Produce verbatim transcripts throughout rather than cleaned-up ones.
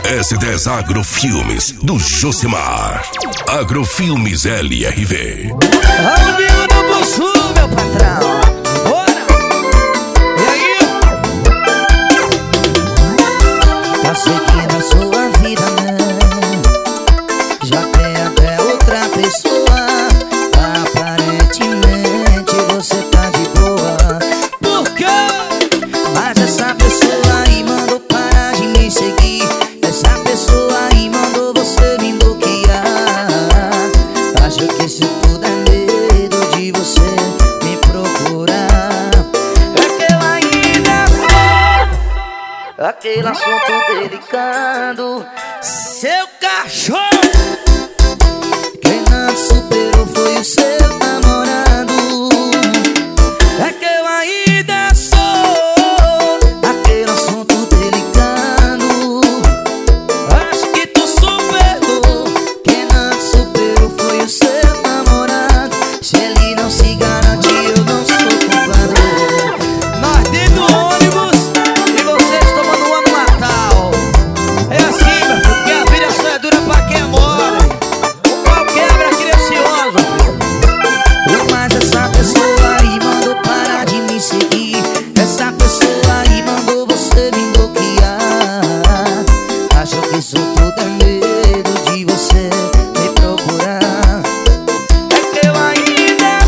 S dez Agrofilmes do Josimar. Agrofilmes L R V. Ao vivo do Bussu, meu patrão. Bora! E aí? Tá seguindo a sua vida, né? Já tem até outra pessoa. Aparentemente você tá de boa. Por quê? Mas essa pessoa aí mandou parar de me seguir. Essa pessoa aí mandou você me bloquear. Acho que isso tudo é medo de você me procurar. É que eu ainda tô aquele assunto delicado. Seu cachorro! Quem não te superou foi o seu namorado. É que eu ainda sou aquele assunto delicado. Acho que tu superou. Quem não te superou foi o seu namorado. Se ele não se garante, eu não sou culpado. Nós dentro do ônibus e vocês tomando uma no Natal. É assim, meu filho, porque a vida só é dura pra quem é mole. O pau quebra gracioso. Mas essa pessoa aí mandou parar de me seguir. Essa pessoa aí mandou você me bloquear. Acho que isso tudo é medo de você me procurar. É que eu ainda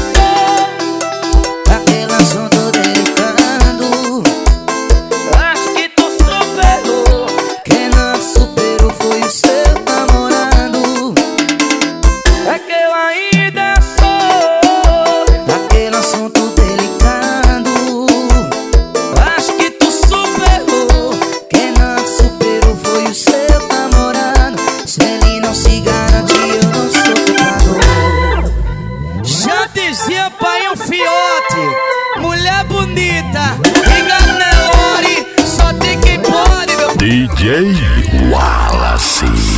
tô Aquele assunto delicado. Acho que tu superou. Quem não te superou foi o seu namorado. É que eu ainda sou Aquele assunto delicado. Acho que tu superou. Quem não te superou foi o seu namorado. Se ele não se garante, eu não sou culpado. Já dizia pai um fiote. Mulher bonita, liga Nelore. Só tem quem pode, meu D J Wallace.